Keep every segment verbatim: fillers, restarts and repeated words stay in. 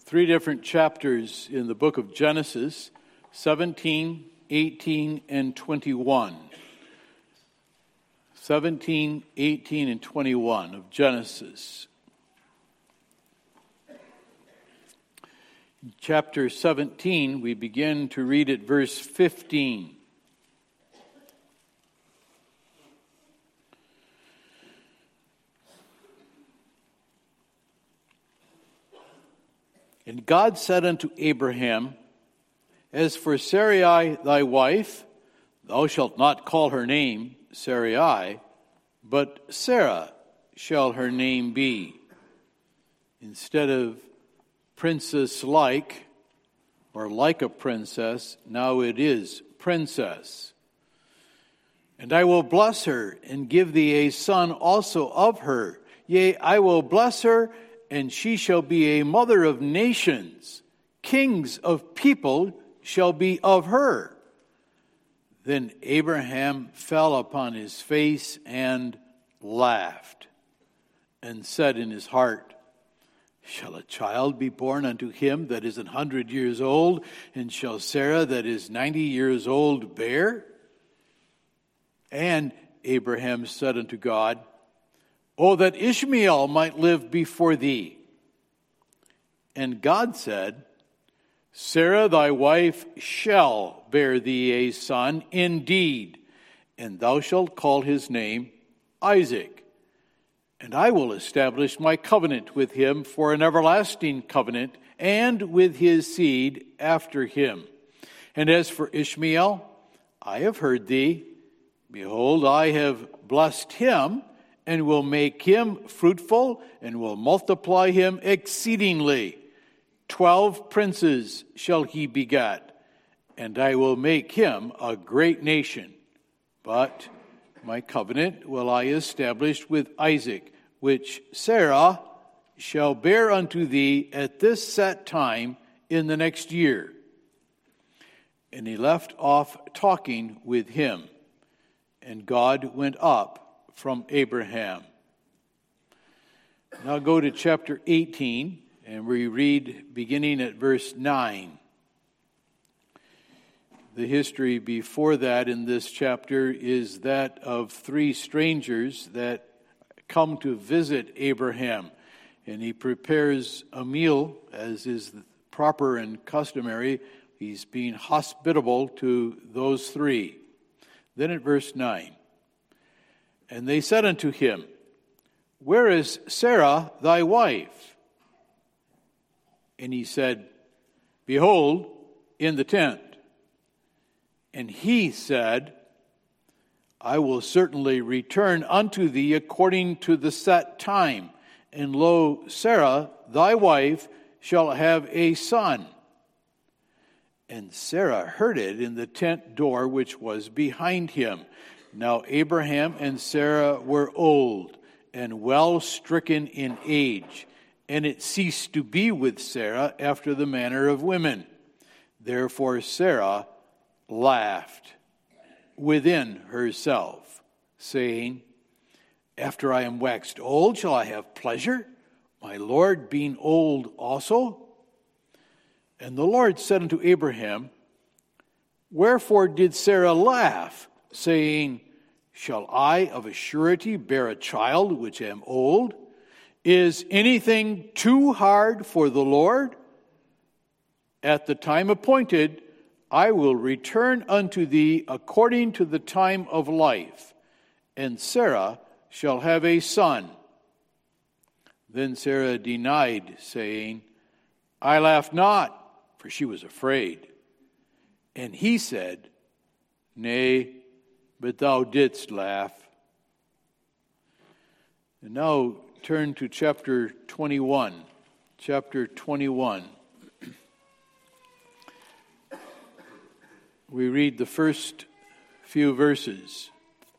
three different chapters in the book of Genesis, seventeen, eighteen, and twenty-one. seventeen, eighteen, and twenty-one of Genesis. In chapter seventeen, we begin to read at verse fifteen. And God said unto Abraham, As for Sarai thy wife, thou shalt not call her name Sarai, but Sarah shall her name be. Instead of princess-like, or like a princess, now it is princess. And I will bless her, and give thee a son also of her. Yea, I will bless her, and she shall be a mother of nations. Kings of people shall be of her. Then Abraham fell upon his face and laughed, and said in his heart, Shall a child be born unto him that is an hundred years old, and shall Sarah that is ninety years old bear? And Abraham said unto God, Oh, that Ishmael might live before thee. And God said, Sarah thy wife shall bear thee a son indeed, and thou shalt call his name Isaac. And I will establish my covenant with him for an everlasting covenant, and with his seed after him. And as for Ishmael, I have heard thee. Behold, I have blessed him, and will make him fruitful, and will multiply him exceedingly. Twelve princes shall he beget, and I will make him a great nation. But my covenant will I establish with Isaac, which Sarah shall bear unto thee at this set time in the next year. And he left off talking with him, and God went up from Abraham. Now go to chapter eighteen, and we read beginning at verse nine. The history before that in this chapter is that of three strangers that come to visit Abraham, and he prepares a meal as is proper and customary. He's being hospitable to those three. Then at verse nine, And they said unto him, Where is Sarah thy wife? And he said, Behold, in the tent. And he said, I will certainly return unto thee according to the set time. And lo, Sarah thy wife shall have a son. And Sarah heard it in the tent door which was behind him. Now Abraham and Sarah were old, and well stricken in age, and it ceased to be with Sarah after the manner of women. Therefore Sarah laughed within herself, saying, After I am waxed old, shall I have pleasure, my Lord being old also? And the Lord said unto Abraham, Wherefore did Sarah laugh, saying, Shall I of a surety bear a child which am old? Is anything too hard for the Lord? At the time appointed, I will return unto thee according to the time of life, and Sarah shall have a son. Then Sarah denied, saying, I laughed not, for she was afraid. And he said, Nay, but thou didst laugh. And now turn to chapter twenty-one. Chapter twenty-one. We read the first few verses.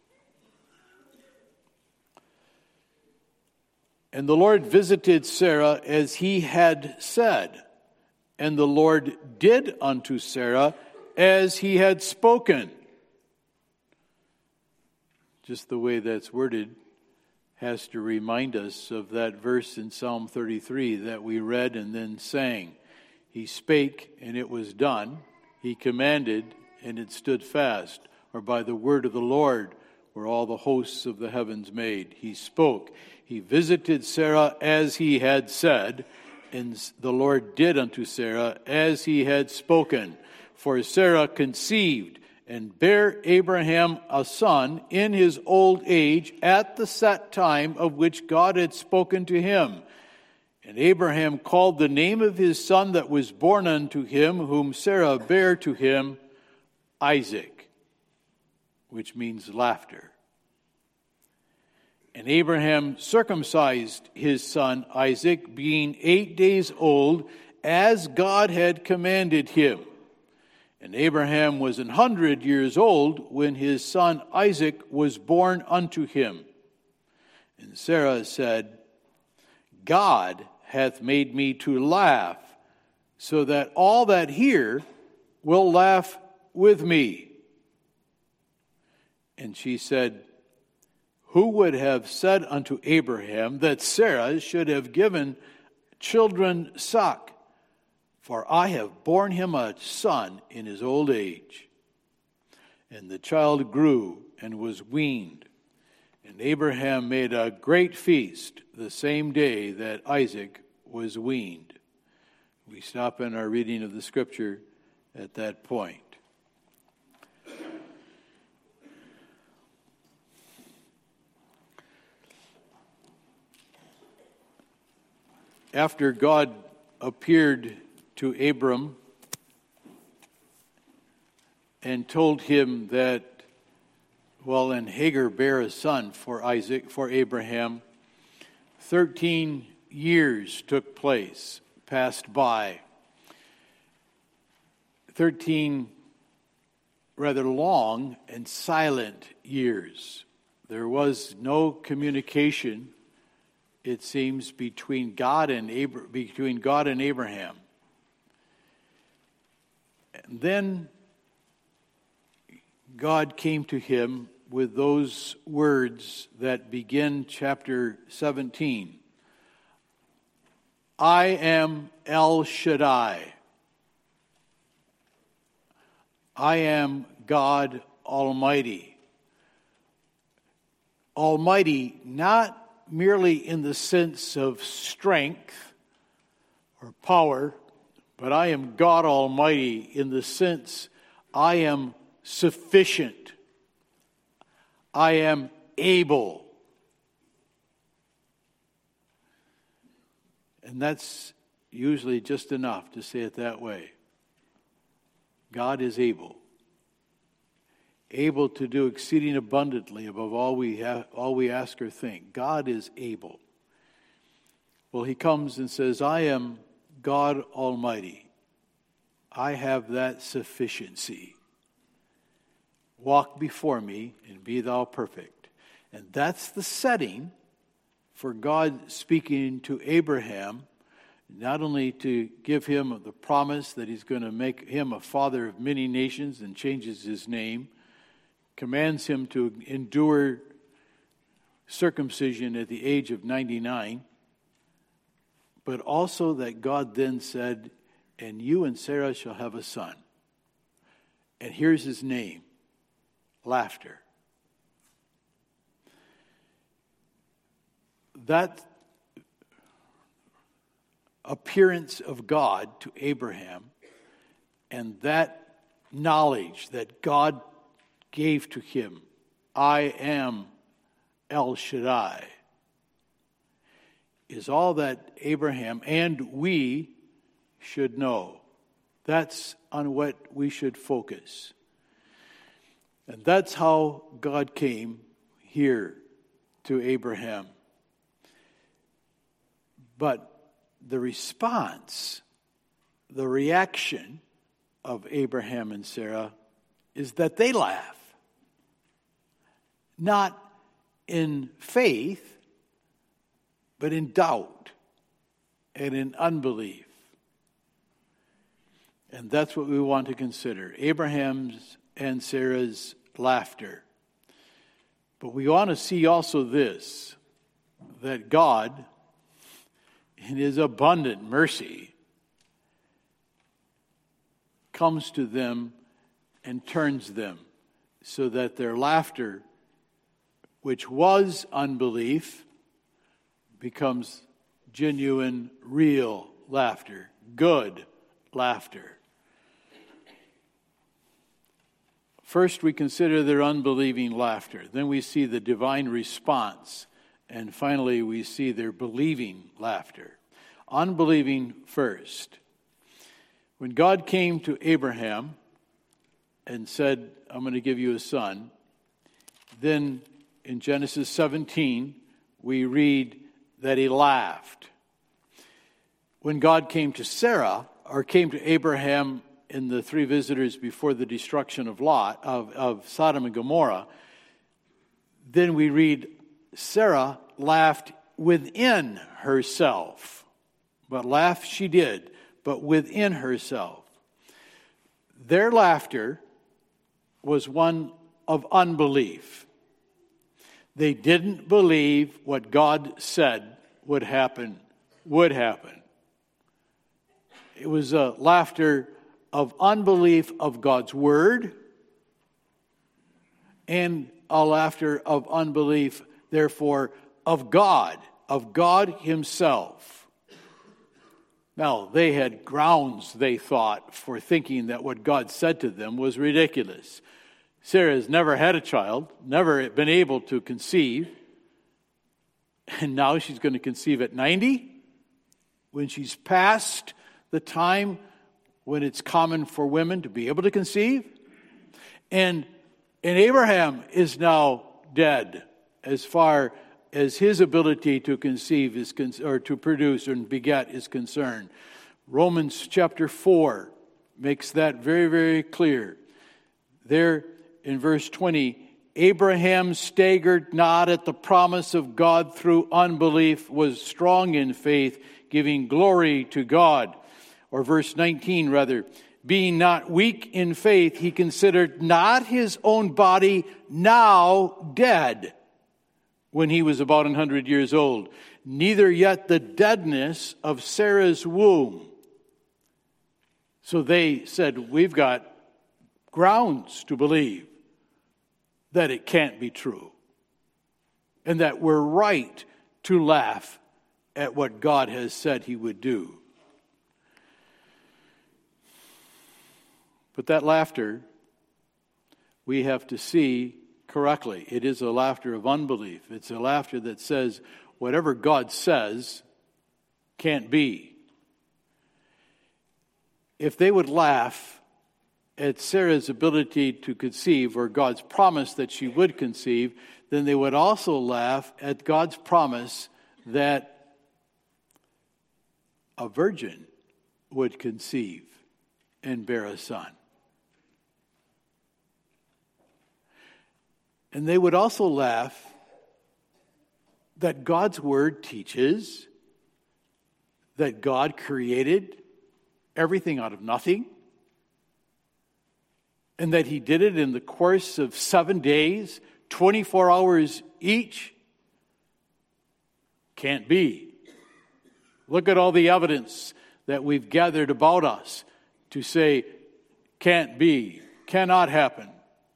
And the Lord visited Sarah as he had said, and the Lord did unto Sarah as he had spoken. Just the way that's worded has to remind us of that verse in Psalm thirty-three that we read and then sang. He spake, and it was done. He commanded, and it stood fast. Or by the word of the Lord were all the hosts of the heavens made. He spoke. He visited Sarah as he had said, and the Lord did unto Sarah as he had spoken. For Sarah conceived and bare Abraham a son in his old age at the set time of which God had spoken to him. And Abraham called the name of his son that was born unto him, whom Sarah bare to him, Isaac, which means laughter. And Abraham circumcised his son Isaac, being eight days old, as God had commanded him. And Abraham was an hundred years old when his son Isaac was born unto him. And Sarah said, God hath made me to laugh, so that all that hear will laugh with me. And she said, who would have said unto Abraham that Sarah should have given children suck? For I have borne him a son in his old age. And the child grew and was weaned. And Abraham made a great feast the same day that Isaac was weaned. We stop in our reading of the scripture at that point. After God appeared to Abram and told him that, well, and Hagar bare a son for Isaac, for Abraham, thirteen years took place, passed by. Thirteen rather long and silent years. There was no communication, it seems, between God and Abra- between God and Abraham. And then God came to him with those words that begin chapter seventeen. I am El Shaddai. I am God Almighty. Almighty, not merely in the sense of strength or power, but I am God Almighty in the sense I am sufficient. I am able. And that's usually just enough to say it that way. God is able. Able to do exceeding abundantly above all we have, all we ask or think. God is able. Well, he comes and says, I am God Almighty. I have that sufficiency. Walk before me and be thou perfect. And that's the setting for God speaking to Abraham, not only to give him the promise that he's going to make him a father of many nations and changes his name, commands him to endure circumcision at the age of ninety-nine, but also that God then said, and you and Sarah shall have a son. And here's his name, Laughter. That appearance of God to Abraham and that knowledge that God gave to him, I am El Shaddai, is all that Abraham and we should know. That's on what we should focus. And that's how God came here to Abraham. But the response, the reaction of Abraham and Sarah is that they laugh. Not in faith, but in doubt and in unbelief. And that's what we want to consider. Abraham's and Sarah's laughter. But we want to see also this, that God, in his abundant mercy, comes to them and turns them so that their laughter, which was unbelief, becomes genuine, real laughter, good laughter. First, we consider their unbelieving laughter. Then we see the divine response. And finally, we see their believing laughter. Unbelieving first. When God came to Abraham and said, I'm going to give you a son, then in Genesis seventeen, we read that he laughed. When God came to Sarah, or came to Abraham in the three visitors before the destruction of Lot, of, of Sodom and Gomorrah, then we read Sarah laughed within herself. But laugh she did, but within herself. Their laughter was one of unbelief. They didn't believe what God said would happen, would happen. It was a laughter of unbelief of God's word and a laughter of unbelief, therefore, of God, of God himself. Now, they had grounds, they thought, for thinking that what God said to them was ridiculous. Sarah has never had a child, never been able to conceive, and now she's going to conceive at ninety, when she's past the time when it's common for women to be able to conceive. And, and Abraham is now dead as far as his ability to conceive is con- or to produce and beget is concerned. Romans chapter four makes that very, very clear. There in verse twenty, Abraham staggered not at the promise of God through unbelief, was strong in faith, giving glory to God. Or verse nineteen, rather, being not weak in faith, he considered not his own body now dead when he was about one hundred years old, neither yet the deadness of Sarah's womb. So they said, we've got grounds to believe that it can't be true, and that we're right to laugh at what God has said he would do. But that laughter, we have to see correctly. It is a laughter of unbelief. It's a laughter that says, whatever God says can't be. If they would laugh at Sarah's ability to conceive, or God's promise that she would conceive, then they would also laugh at God's promise that a virgin would conceive and bear a son. And they would also laugh that God's word teaches that God created everything out of nothing, and that he did it in the course of seven days, twenty-four hours each. Can't be. Look at all the evidence that we've gathered about us to say, can't be, cannot happen.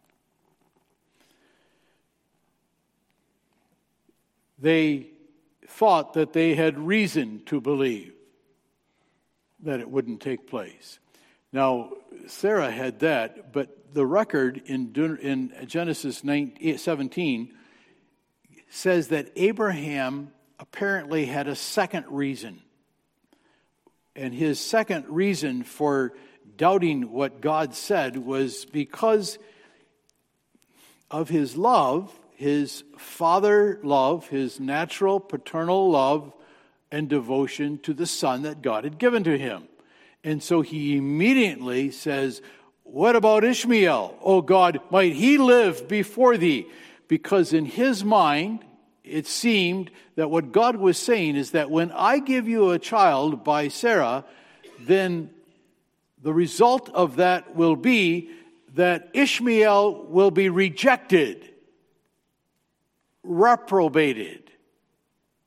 They thought that they had reason to believe that it wouldn't take place. Now, Sarah had that, but the record in, in Genesis seventeen says that Abraham apparently had a second reason. And his second reason for doubting what God said was because of his love, his father love, his natural paternal love and devotion to the son that God had given to him. And so he immediately says, what about Ishmael? Oh God, might he live before thee? Because in his mind, it seemed that what God was saying is that when I give you a child by Sarah, then the result of that will be that Ishmael will be rejected, reprobated.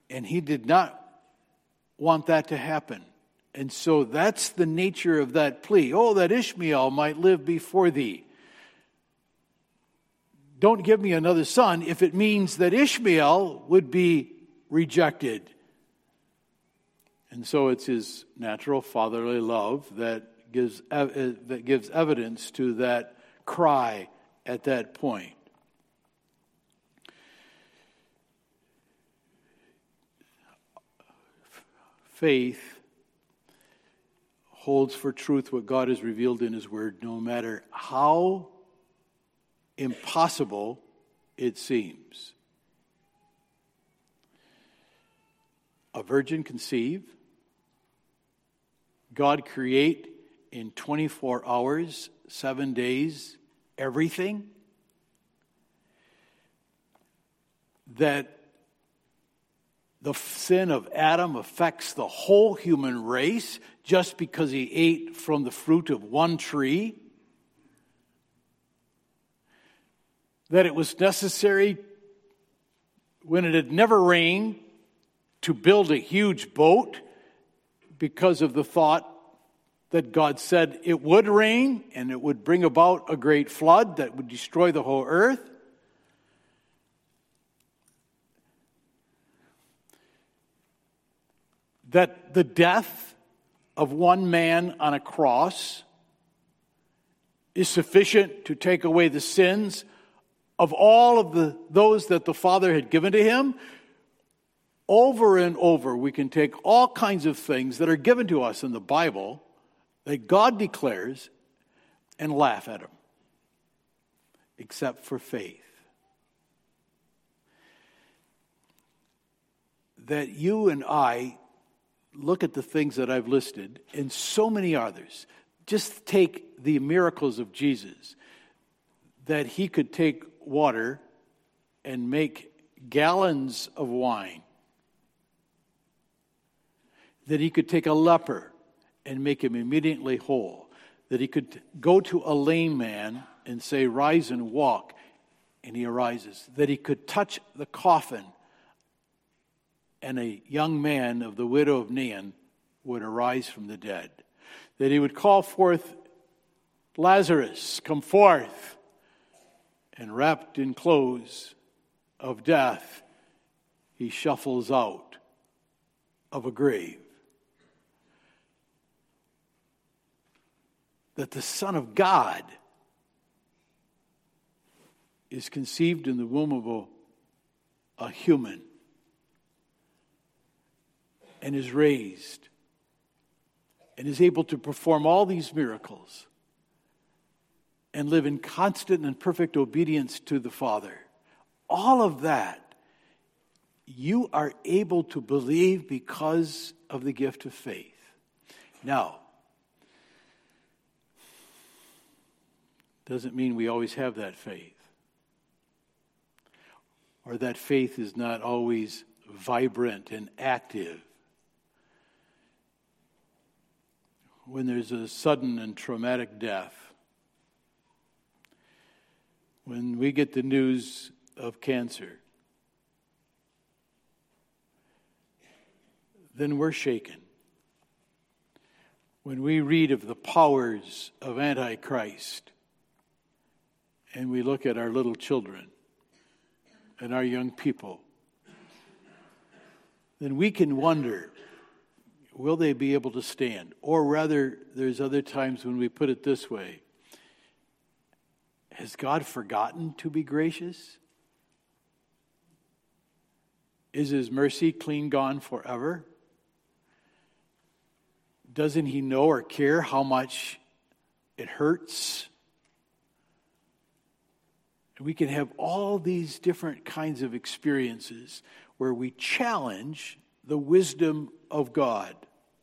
And he did not want that to happen. And so that's the nature of that plea. Oh, that Ishmael might live before thee. Don't give me another son if it means that Ishmael would be rejected. And so it's his natural fatherly love that gives that gives evidence to that cry at that point. Faith holds for truth what God has revealed in his word, no matter how impossible it seems. A virgin conceive, God create in twenty-four hours, seven days, everything, that the sin of Adam affects the whole human race just because he ate from the fruit of one tree, that it was necessary when it had never rained to build a huge boat because of the thought that God said it would rain and it would bring about a great flood that would destroy the whole earth. That the death of one man on a cross is sufficient to take away the sins of all of the those that the Father had given to him. Over and over, we can take all kinds of things that are given to us in the Bible that God declares and laugh at them, except for faith. That you and I look at the things that I've listed and so many others. Just take the miracles of Jesus, that he could take water and make gallons of wine, that he could take a leper and make him immediately whole, that he could go to a lame man and say, rise and walk, and he arises, that he could touch the coffin and a young man of the widow of Nain would arise from the dead, that he would call forth Lazarus, come forth, and wrapped in clothes of death, he shuffles out of a grave. That the Son of God is conceived in the womb of a, a human and is raised and is able to perform all these miracles and live in constant and perfect obedience to the Father. All of that you are able to believe because of the gift of faith. Now, doesn't mean we always have that faith, or that faith is not always vibrant and active. When there's a sudden and traumatic death, when we get the news of cancer, then we're shaken. When we read of the powers of Antichrist, and we look at our little children and our young people, then we can wonder, will they be able to stand? Or rather, there's other times when we put it this way: has God forgotten to be gracious? Is his mercy clean gone forever? Doesn't he know or care how much it hurts? We can have all these different kinds of experiences where we challenge the wisdom of God.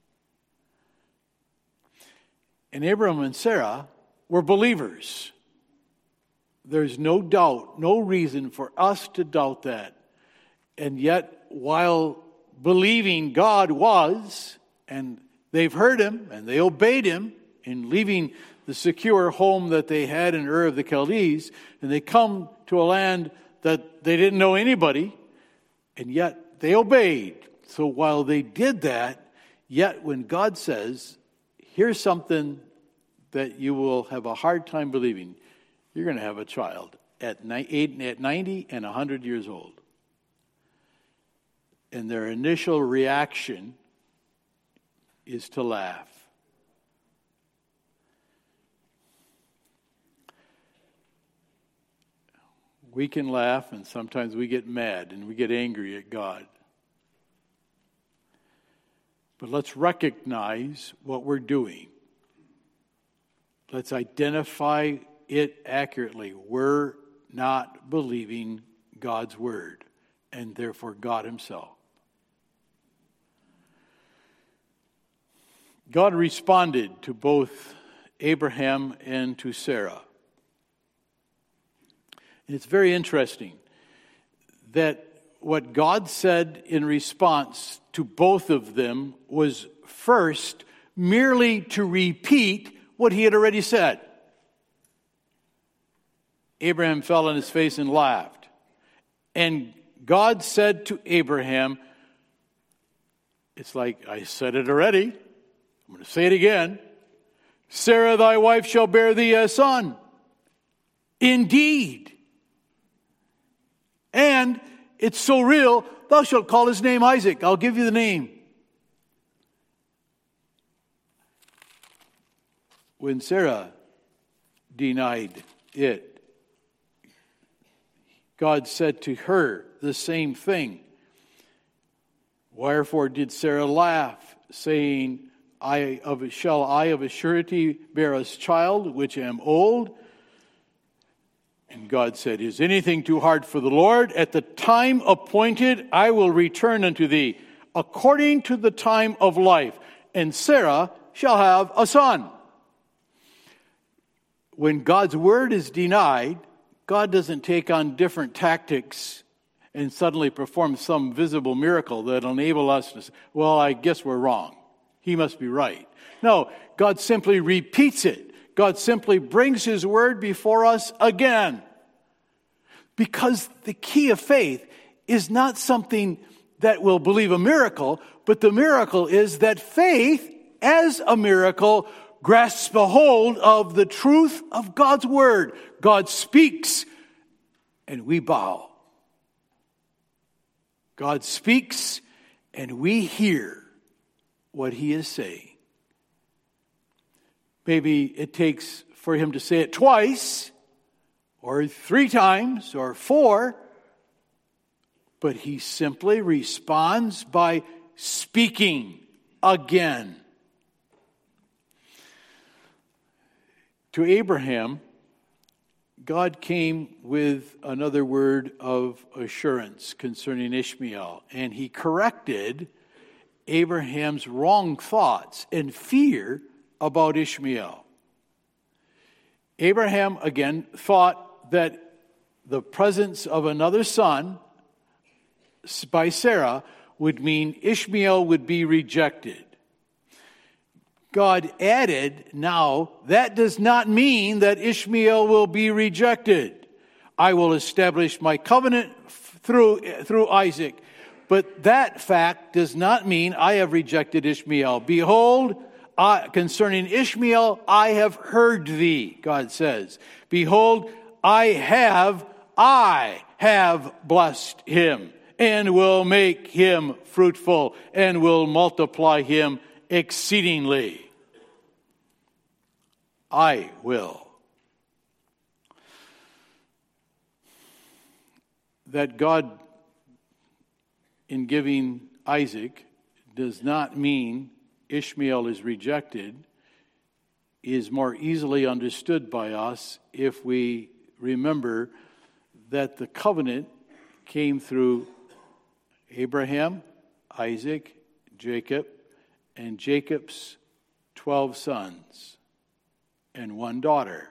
And Abraham and Sarah were believers. There's no doubt, no reason for us to doubt that. And yet, while believing God was, and they've heard him, and they obeyed him in leaving the secure home that they had in Ur of the Chaldees, and they come to a land that they didn't know anybody, and yet they obeyed. So while they did that, yet when God says, here's something that you will have a hard time believing, you're going to have a child at ninety and one hundred years old. And their initial reaction is to laugh. We can laugh, and sometimes we get mad and we get angry at God. But let's recognize what we're doing. Let's identify it accurately. We're not believing God's word, and therefore God himself. God responded to both Abraham and to Sarah. And it's very interesting that what God said in response to both of them was first merely to repeat what he had already said. Abraham fell on his face and laughed. And God said to Abraham, it's like, I said it already. I'm going to say it again. Sarah, thy wife, shall bear thee a son. Indeed. And it's so real, thou shalt call his name Isaac. I'll give you the name. When Sarah denied it, God said to her the same thing. Wherefore did Sarah laugh, saying, I of shall I of a surety bear a child, which am old? And God said, is anything too hard for the Lord? At the time appointed, I will return unto thee, according to the time of life, and Sarah shall have a son. When God's word is denied, God doesn't take on different tactics and suddenly perform some visible miracle that will enable us to say, well, I guess we're wrong. He must be right. No, God simply repeats it. God simply brings his word before us again. Because the key of faith is not something that will believe a miracle, but the miracle is that faith, as a miracle, grasps a hold of the truth of God's word. God speaks, and we bow. God speaks, and we hear what he is saying. Maybe it takes for him to say it twice, or three times, or four, but he simply responds by speaking again. To Abraham, God came with another word of assurance concerning Ishmael, and he corrected Abraham's wrong thoughts and fear about Ishmael. Abraham, again, thought that the presence of another son by Sarah would mean Ishmael would be rejected. God added, now, that does not mean that Ishmael will be rejected. I will establish my covenant through, through Isaac. But that fact does not mean I have rejected Ishmael. Behold, I, concerning Ishmael, I have heard thee, God says. Behold, I have, I have blessed him, and will make him fruitful, and will multiply him exceedingly. I will. That God, in giving Isaac, does not mean Ishmael is rejected, is more easily understood by us if we remember that the covenant came through Abraham, Isaac, Jacob, and Jacob's twelve sons and one daughter.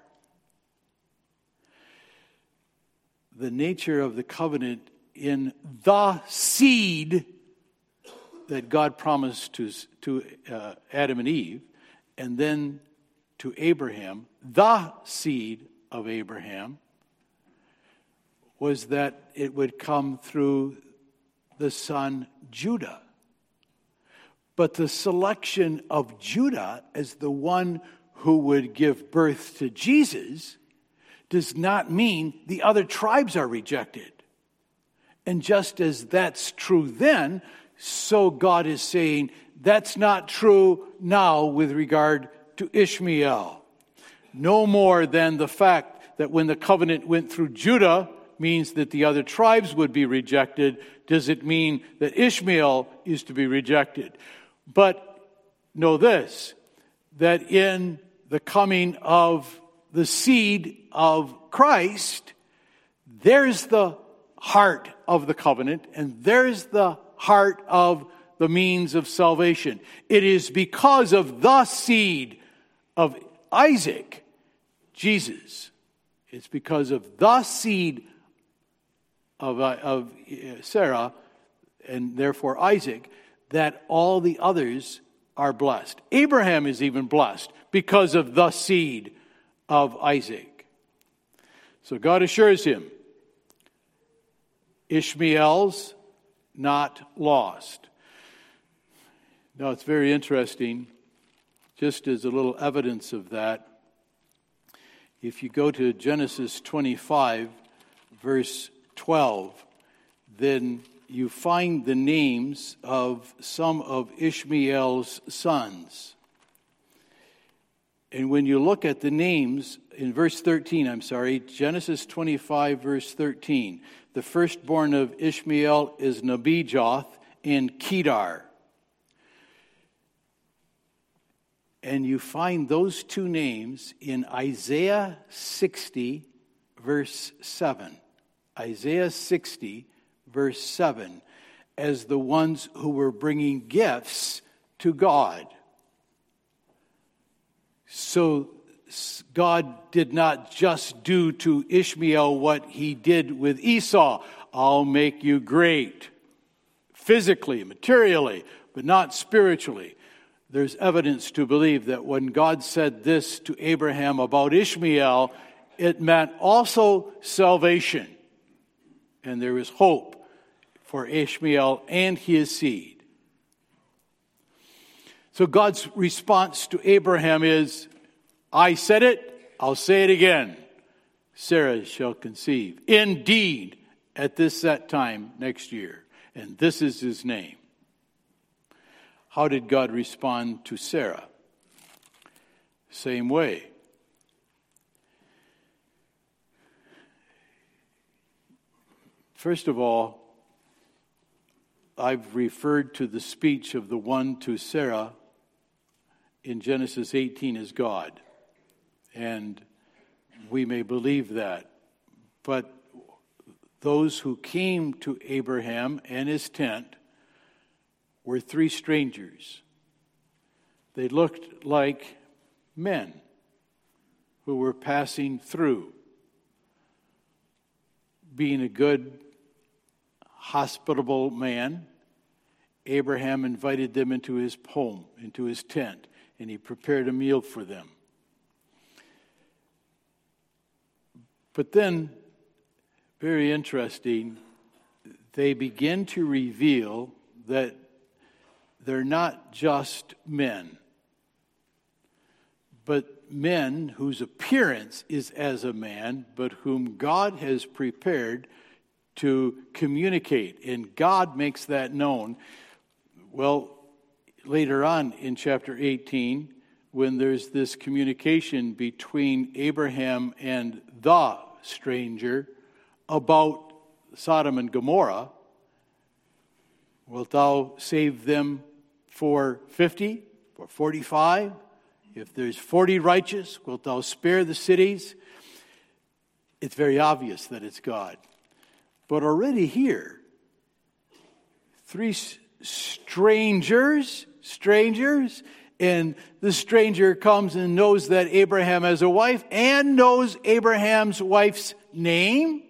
The nature of the covenant in the seed that God promised to, to uh, Adam and Eve, and then to Abraham, the seed of Abraham, was that it would come through the son Judah. But the selection of Judah as the one who would give birth to Jesus does not mean the other tribes are rejected. And just as that's true then, so God is saying that's not true now with regard to Ishmael. No more than the fact that when the covenant went through Judah means that the other tribes would be rejected, does it mean that Ishmael is to be rejected. But know this, that in the coming of the seed of Christ, there's the heart of the covenant, and there's the heart of the means of salvation. It is because of the seed of Isaac, Jesus. It's because of the seed of, uh, of Sarah, and therefore Isaac, that all the others are blessed. Abraham is even blessed because of the seed of Isaac. So God assures him, Ishmael's not lost. Now it's very interesting, just as a little evidence of that, if you go to Genesis twenty-five, verse twelve, then you find the names of some of Ishmael's sons. And when you look at the names, in verse thirteen, I'm sorry, Genesis twenty-five, verse thirteen, the firstborn of Ishmael is Nebajoth and Kedar. And you find those two names in Isaiah sixty, verse seven. Isaiah sixty, verse seven, as the ones who were bringing gifts to God. So God did not just do to Ishmael what he did with Esau. I'll make you great, physically, materially, but not spiritually. There's evidence to believe that when God said this to Abraham about Ishmael, it meant also salvation. And there is hope for Ishmael and his seed. So God's response to Abraham is, I said it, I'll say it again. Sarah shall conceive. Indeed, at this set time next year. And this is his name. How did God respond to Sarah? Same way. First of all, I've referred to the speech of the one to Sarah in Genesis eighteen as God. And we may believe that. But those who came to Abraham and his tent were three strangers. They looked like men who were passing through. Being a good, hospitable man, Abraham invited them into his home, into his tent, and he prepared a meal for them. But then, very interesting, they begin to reveal that they're not just men, but men whose appearance is as a man, but whom God has prepared to communicate. And God makes that known. Well, later on in chapter eighteen, when there's this communication between Abraham and the stranger about Sodom and Gomorrah, wilt thou save them for fifty, for forty-five? If there's forty righteous, wilt thou spare the cities? It's very obvious that it's God. But already here, three strangers, strangers, and the stranger comes and knows that Abraham has a wife and knows Abraham's wife's name.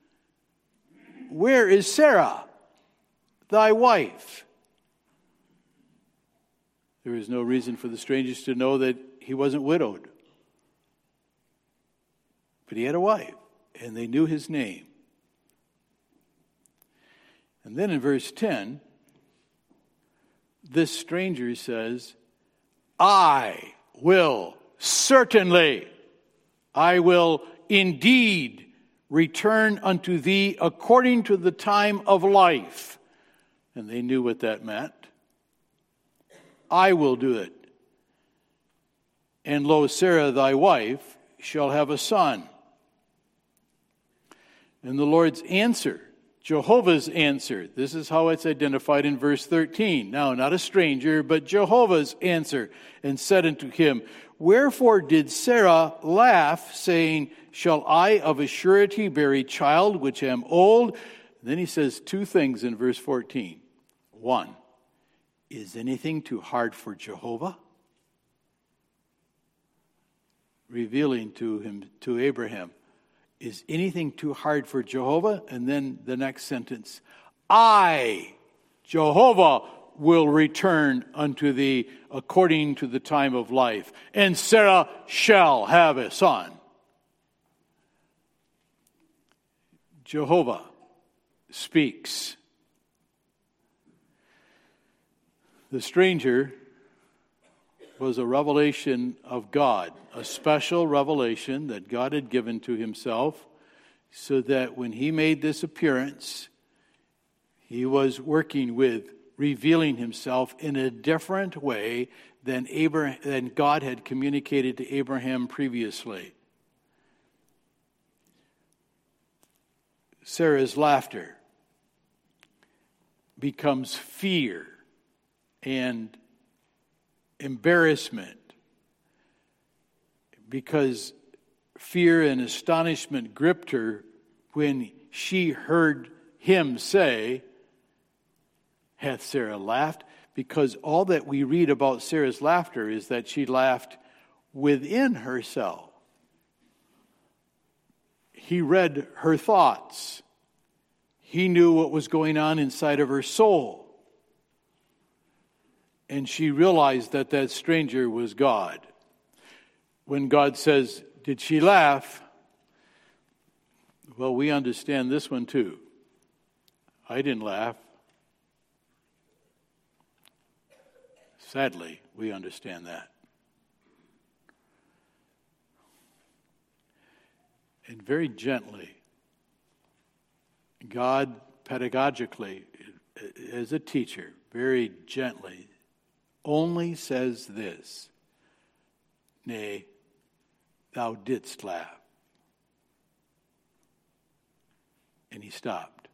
Where is Sarah, thy wife? There is no reason for the strangers to know that he wasn't widowed. But he had a wife, and they knew his name. And then in verse ten, this stranger says, I will certainly, I will indeed return unto thee according to the time of life. And they knew what that meant. I will do it. And lo, Sarah thy wife shall have a son. And the Lord's answer, Jehovah's answer, this is how it's identified in verse thirteen. Now, not a stranger, but Jehovah's answer, and said unto him, wherefore did Sarah laugh, saying, shall I of a surety bear a child which am old? And then he says two things in verse fourteen. One, is anything too hard for Jehovah? Revealing to him, to Abraham, is anything too hard for Jehovah? And then the next sentence, I, Jehovah, will return unto thee according to the time of life, and Sarah shall have a son. Jehovah speaks. The stranger was a revelation of God, a special revelation that God had given to himself, so that when he made this appearance, he was working with revealing himself in a different way than Abraham, than God had communicated to Abraham previously. Sarah's laughter becomes fear and embarrassment, because fear and astonishment gripped her when she heard him say, hath Sarah laughed? Because all that we read about Sarah's laughter is that she laughed within herself. He read her thoughts. He knew what was going on inside of her soul. And she realized that that stranger was God. When God says, did she laugh? Well, we understand this one too. I didn't laugh. Sadly, we understand that. And very gently, God pedagogically, as a teacher, very gently, only says this, nay, thou didst laugh. And he stopped.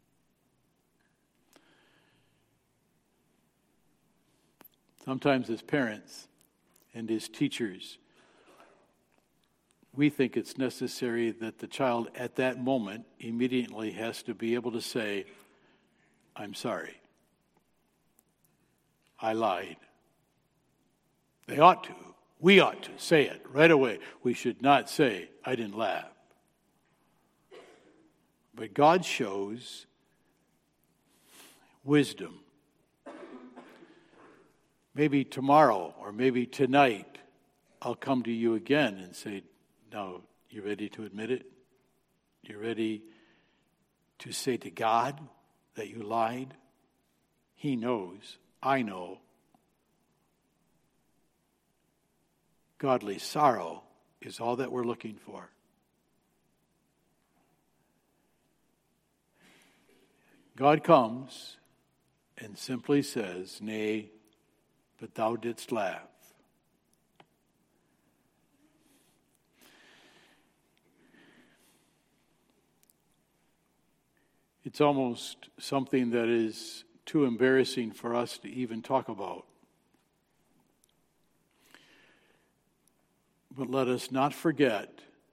Sometimes as parents and as teachers, we think it's necessary that the child at that moment immediately has to be able to say, I'm sorry. I lied. They ought to. We ought to say it right away. We should not say, I didn't laugh. But God shows wisdom. Maybe tomorrow or maybe tonight, I'll come to you again and say, now, you ready to admit it? You ready to say to God that you lied? He knows. I know. Godly sorrow is all that we're looking for. God comes and simply says, nay, but thou didst laugh. It's almost something that is too embarrassing for us to even talk about. But let us not forget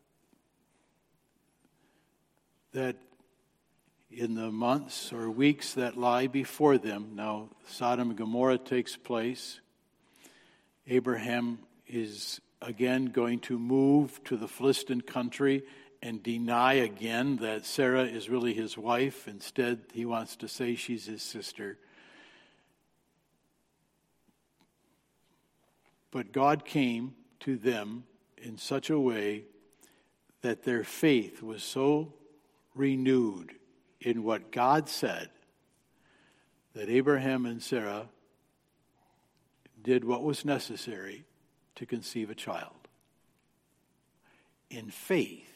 that in the months or weeks that lie before them, now Sodom and Gomorrah takes place. Abraham is again going to move to the Philistine country and deny again that Sarah is really his wife. Instead, he wants to say she's his sister. But God came to them in such a way that their faith was so renewed in what God said that Abraham and Sarah did what was necessary to conceive a child. In faith,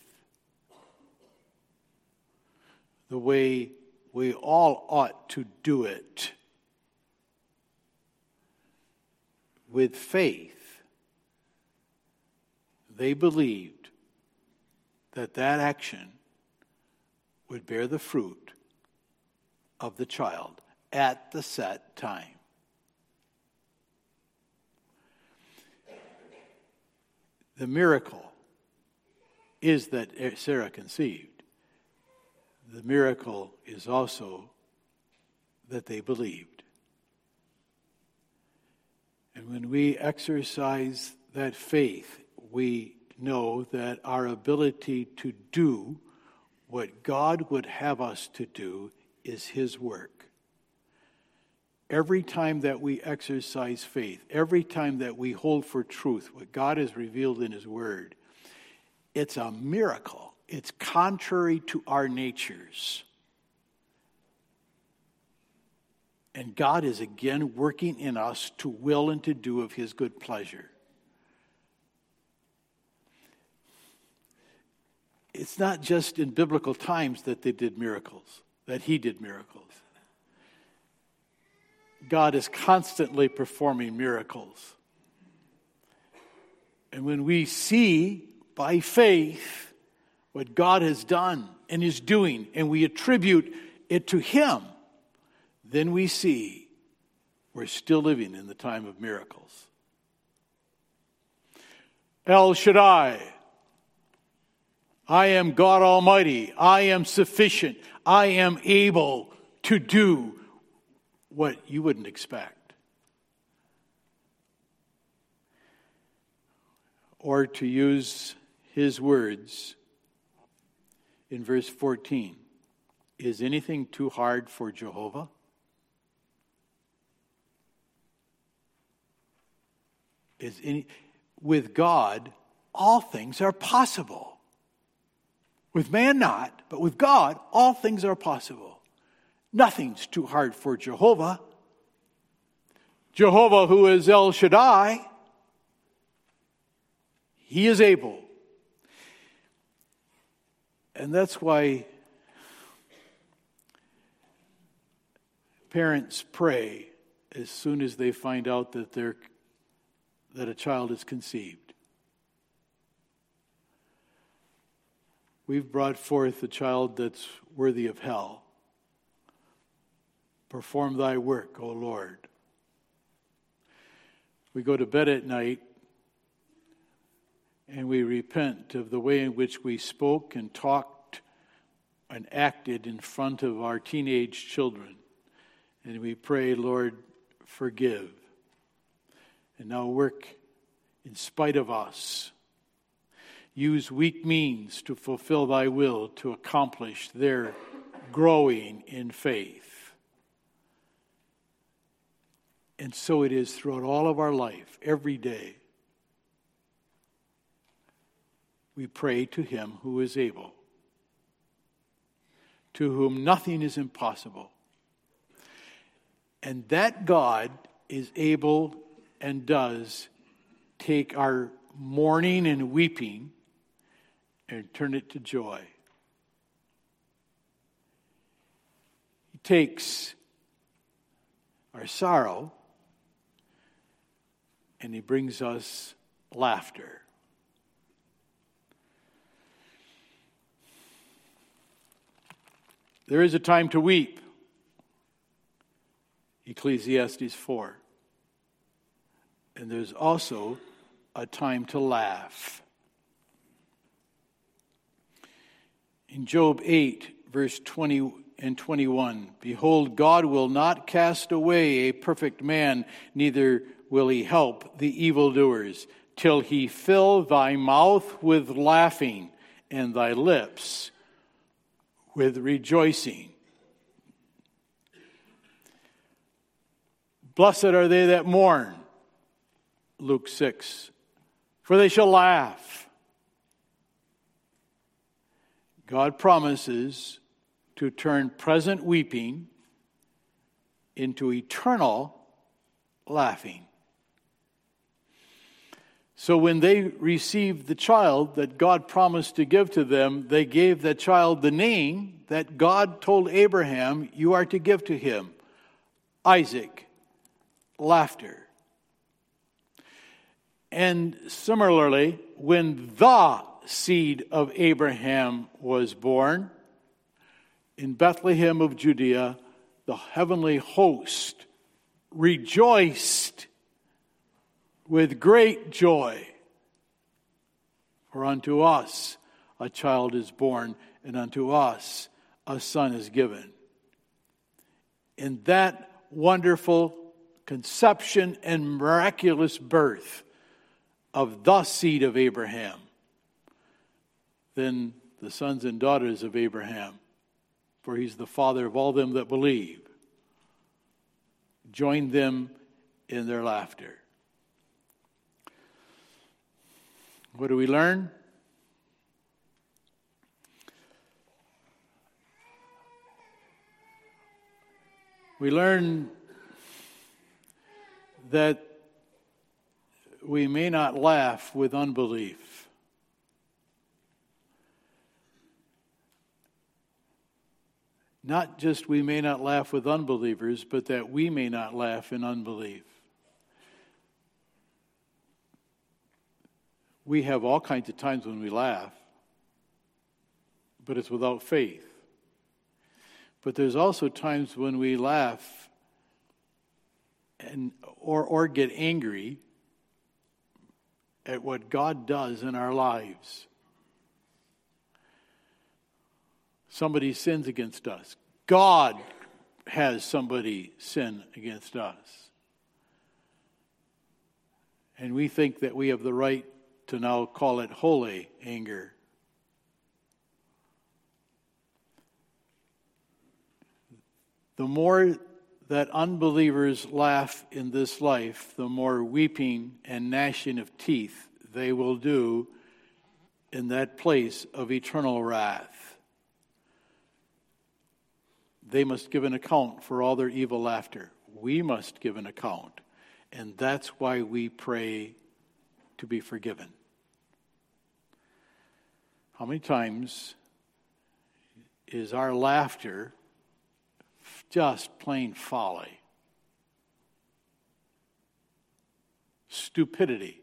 the way we all ought to do it. With faith, they believed that that action would bear the fruit of the child at the set time. The miracle is that Sarah conceived. The miracle is also that they believed. And when we exercise that faith, we know that our ability to do what God would have us to do is His work. Every time that we exercise faith, every time that we hold for truth what God has revealed in His Word, it's a miracle. It's contrary to our natures. And God is again working in us to will and to do of His good pleasure. It's not just in biblical times that they did miracles, that He did miracles. God is constantly performing miracles. And when we see by faith what God has done and is doing, and we attribute it to Him, then we see we're still living in the time of miracles. El Shaddai, I am God Almighty. I am sufficient. I am able to do what you wouldn't expect. Or to use His words in verse fourteen, is anything too hard for Jehovah? Is any, with God, all things are possible. With man not, but with God, all things are possible. Nothing's too hard for Jehovah. Jehovah, who is El Shaddai, He is able. And that's why parents pray as soon as they find out that they're that a child is conceived. We've brought forth a child that's worthy of hell. Perform thy work, O Lord. We go to bed at night and we repent of the way in which we spoke and talked and acted in front of our teenage children. And we pray, Lord, forgive. And now work in spite of us. Use weak means to fulfill thy will, to accomplish their growing in faith. And so it is throughout all of our life, every day. We pray to Him who is able, to whom nothing is impossible. And that God is able and does take our mourning and weeping and turn it to joy. He takes our sorrow and He brings us laughter. There is a time to weep. Ecclesiastes four. And there's also a time to laugh. In Job eight, verse twenty and twenty-one, behold, God will not cast away a perfect man, neither will He help the evildoers, till He fill thy mouth with laughing and thy lips with rejoicing. Blessed are they that mourn, Luke six, for they shall laugh. God promises to turn present weeping into eternal laughing. So when they received the child that God promised to give to them, they gave that child the name that God told Abraham, you are to give to him, Isaac, laughter. And similarly, when the seed of Abraham was born, in Bethlehem of Judea, the heavenly host rejoiced with great joy. For unto us a child is born, and unto us a son is given. In that wonderful conception and miraculous birth of the seed of Abraham, then the sons and daughters of Abraham, for he's the father of all them that believe, joined them in their laughter. What do we learn? We learn that we may not laugh with unbelief. Not just we may not laugh with unbelievers, but that we may not laugh in unbelief. We have all kinds of times when we laugh, but it's without faith. But there's also times when we laugh and or or get angry at what God does in our lives. Somebody sins against us. God has somebody sin against us. And we think that we have the right to now call it holy anger. The more that unbelievers laugh in this life, the more weeping and gnashing of teeth they will do in that place of eternal wrath. They must give an account for all their evil laughter. We must give an account. And that's why we pray to be forgiven. How many times is our laughter just plain folly? Stupidity.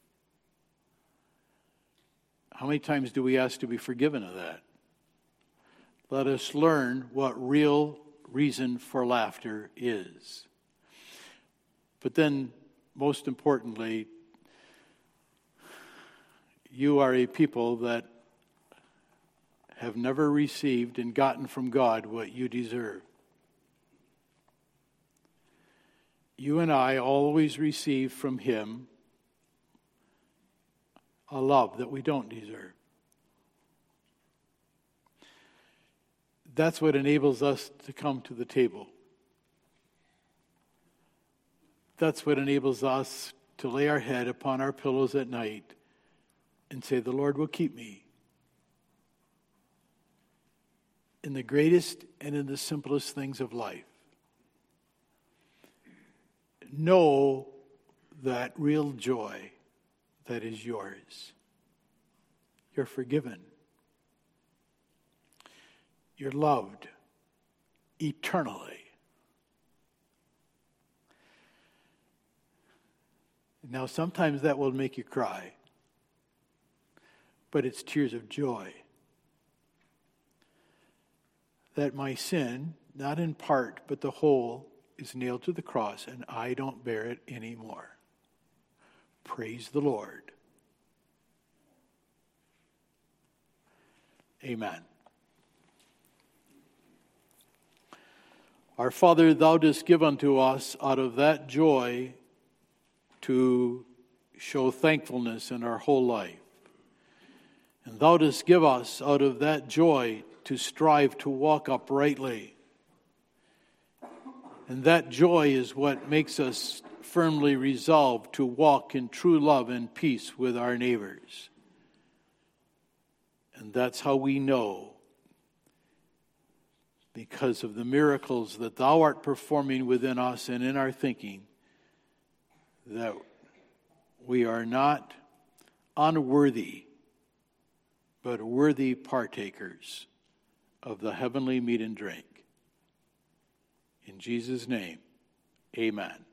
How many times do we ask to be forgiven of that? Let us learn what real reason for laughter is. But then, most importantly, you are a people that have never received and gotten from God what you deserve. You and I always receive from Him a love that we don't deserve. That's what enables us to come to the table. That's what enables us to lay our head upon our pillows at night and say, the Lord will keep me. In the greatest and in the simplest things of life. Know that real joy that is yours. You're forgiven. You're loved eternally. Now, sometimes that will make you cry, but it's tears of joy. That my sin, not in part, but the whole, is nailed to the cross, and I don't bear it anymore. Praise the Lord. Amen. Our Father, thou dost give unto us out of that joy to show thankfulness in our whole life. And thou dost give us out of that joy to strive to walk uprightly. And that joy is what makes us firmly resolved to walk in true love and peace with our neighbors. And that's how we know because of the miracles that thou art performing within us and in our thinking, that we are not unworthy, but worthy partakers of the heavenly meat and drink. In Jesus' name, amen.